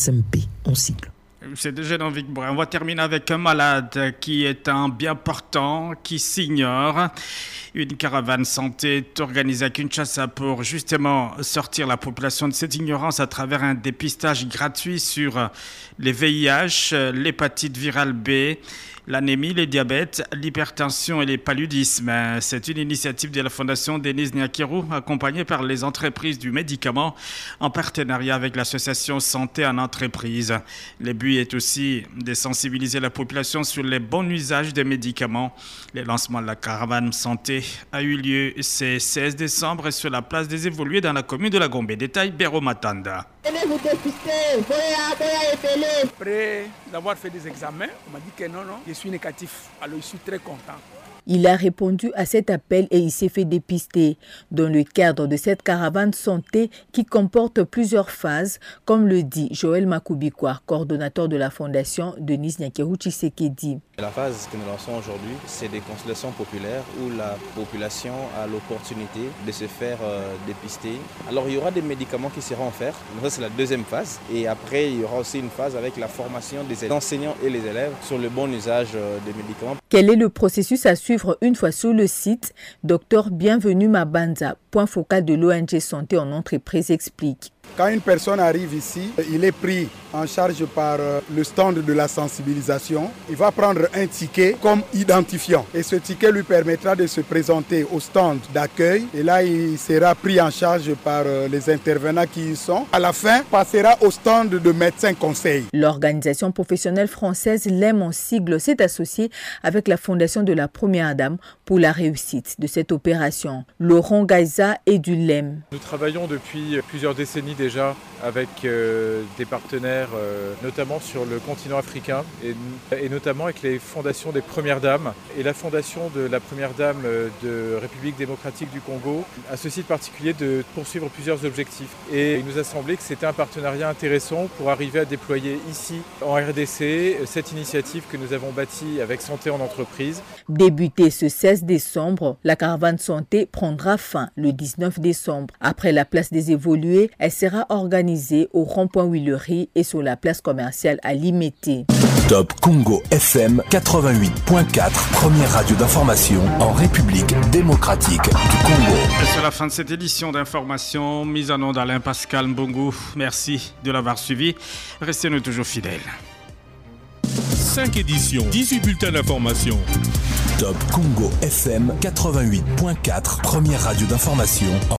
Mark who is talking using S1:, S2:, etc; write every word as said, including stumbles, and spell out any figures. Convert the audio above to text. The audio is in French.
S1: S M P en sigle.
S2: C'est déjà dans Vic Brun. On va terminer avec un malade qui est un bien portant, qui s'ignore. Une caravane santé est organisée à Kinshasa pour justement sortir la population de cette ignorance à travers un dépistage gratuit sur les V I H, l'hépatite virale B, l'anémie, le diabète, l'hypertension et les paludismes. C'est une initiative de la Fondation Denis Nyakirou, accompagnée par les entreprises du médicament en partenariat avec l'association Santé en entreprise. Le but est aussi de sensibiliser la population sur les bons usages des médicaments. Le lancement de la caravane santé a eu lieu ce seize décembre sur la place des Évolués dans la commune de la Gombe. Détail, Béro Matanda.
S3: Après d'avoir fait des examens, on m'a dit que non, non, je suis négatif. Alors je suis très content.
S4: Il a répondu à cet appel et il s'est fait dépister dans le cadre de cette caravane santé qui comporte plusieurs phases, comme le dit Joël Makoubikwa, coordonnateur de la fondation Denis Nyakirou Tshisekedi.
S5: La phase que nous lançons aujourd'hui, c'est des consultations populaires où la population a l'opportunité de se faire euh, dépister. Alors il y aura des médicaments qui seront offerts, ça c'est la deuxième phase. Et après il y aura aussi une phase avec la formation des enseignants et les élèves sur le bon usage euh, des médicaments.
S4: Quel est le processus à suivre une fois sur le site? Docteur Bienvenu Mabanza, point focal de l'O N G Santé en entreprise, explique.
S6: Quand une personne arrive ici, il est pris en charge par le stand de la sensibilisation. Il va prendre un ticket comme identifiant. Et ce ticket lui permettra de se présenter au stand d'accueil. Et là, il sera pris en charge par les intervenants qui y sont. À la fin, il passera au stand de médecins conseils.
S4: L'organisation professionnelle française L E M en sigle s'est associée avec la Fondation de la Première Dame pour la réussite de cette opération. Laurent Gaïza est du L E M.
S7: Nous travaillons depuis plusieurs décennies déjà avec euh, des partenaires, euh, notamment sur le continent africain et, et notamment avec les fondations des Premières Dames. Et la fondation de la Première Dame de République démocratique du Congo a ce site particulier de poursuivre plusieurs objectifs. Et il nous a semblé que c'était un partenariat intéressant pour arriver à déployer ici, en R D C, cette initiative que nous avons bâtie avec Santé en entreprise.
S4: Débutée ce seize décembre, la caravane santé prendra fin le dix-neuf décembre. Après la place des Évolués, elle sera organisée au rond-point Willery et sur la place commerciale à Limete.
S8: Top Congo F M quatre-vingt-huit virgule quatre, première radio d'information en République démocratique du Congo.
S2: Et c'est la fin de cette édition d'information mise en onde d'Alain Pascal Mbongo. Merci de l'avoir suivi. Restez-nous toujours fidèles.
S9: cinq éditions, dix-huit bulletins d'information.
S8: Top Congo F M quatre-vingt-huit virgule quatre, première radio d'information.